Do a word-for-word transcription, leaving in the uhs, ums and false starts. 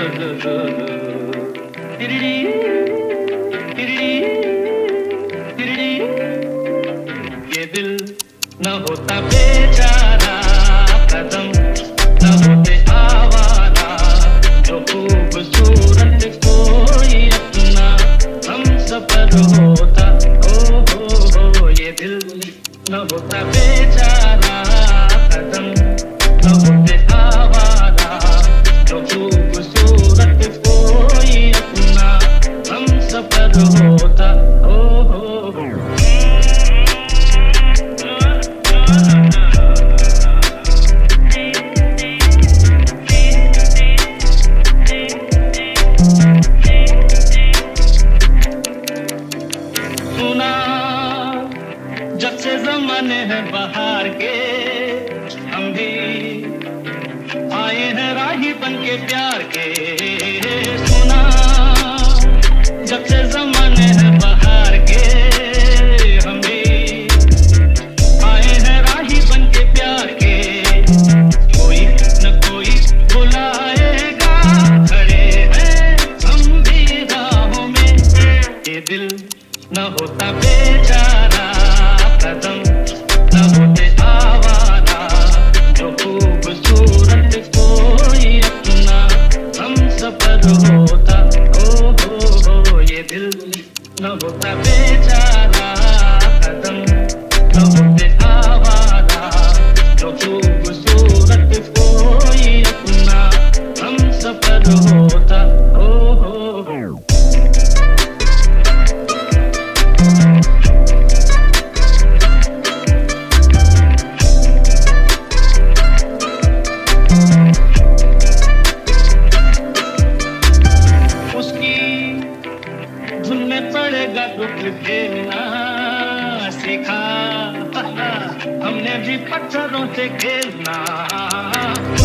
ये दिल न होता बेचारा, कदम न होते आवारा, जो खूबसूरत कोई अपना हम सफर होता। ओ हो हो ये दिल न होता बेचारा, कदम न होते आवारा, जो खूबसूरत कोई अपना हम सफर होता। ओ हो हो सुना जब से ज़माने हैं बहार के, हम भी आए हैं राही बन के प्यार के। सुना जब से ज़माने हैं बहार के, हम भी आए हैं राही बन के प्यार के। कोई न कोई बुलाएगा, खड़े हैं हम भी राहों में। ये दिल न होता बेचारा, कदम न होते आवारा, जो खूबसूरत कोई अपना हम सफर होता। ओ हो हो ये दिल न होता बेचारा, कदम न होते आवारा, जो खूबसूरत कोई अपना हम सफर होता। ओ हो हो धुन में पड़ेगा दुख खेलना सीखा, हमने भी पत्थरों से खेलना।